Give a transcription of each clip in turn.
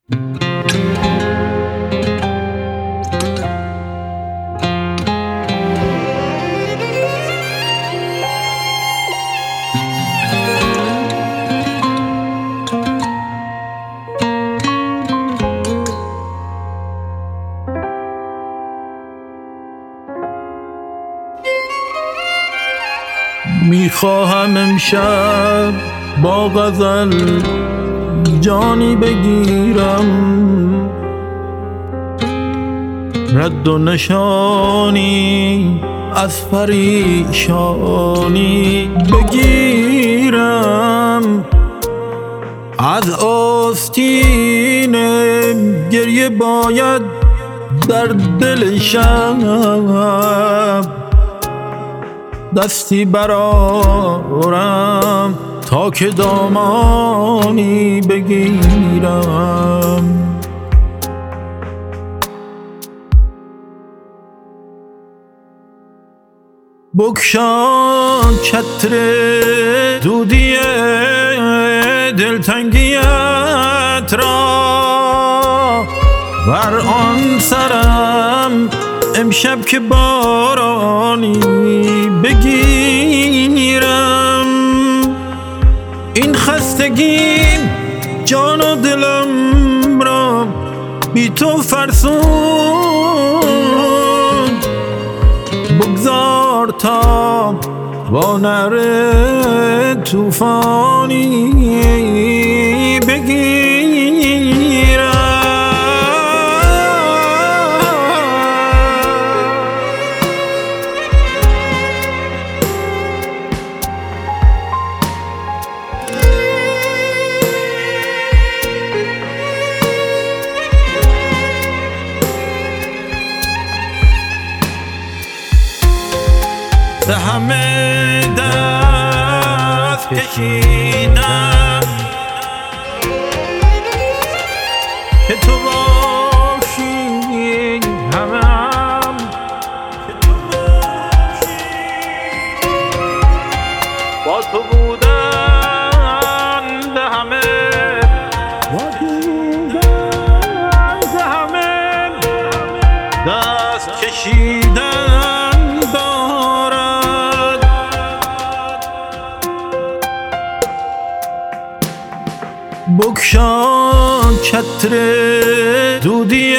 میخواهم امشب با غزل جانی بگیرم، رد و نشانی از پریشانی بگیرم. از آستین گریه باید در دل شب دستی برارم تا که دامانی بگیرم. بگشا چتر دودی دلتنگیت را بر آن سرم امشب که بارانی بگیرم. این خستگی جان و دلم را بی تو فرسود، بگذار تا با نره توفانی بگیرم. به همه دست کشیدم که تو باشی، همم که تو باشی. با تو بودن به همه، با تو بودن به همه دست کشیدن بگشا چتر دودی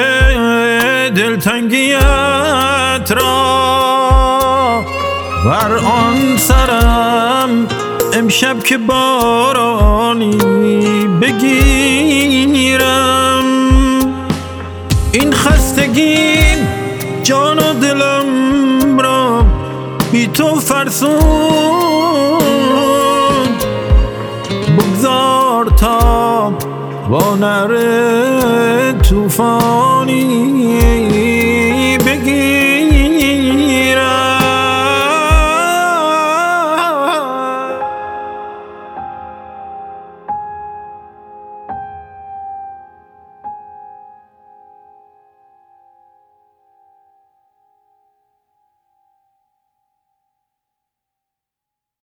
دلتنگیت را بر آن سرم امشب که بارانی بگیرم. این خستگی جان و دلم را بی تو فرسود، بگذار تا با نره توفانی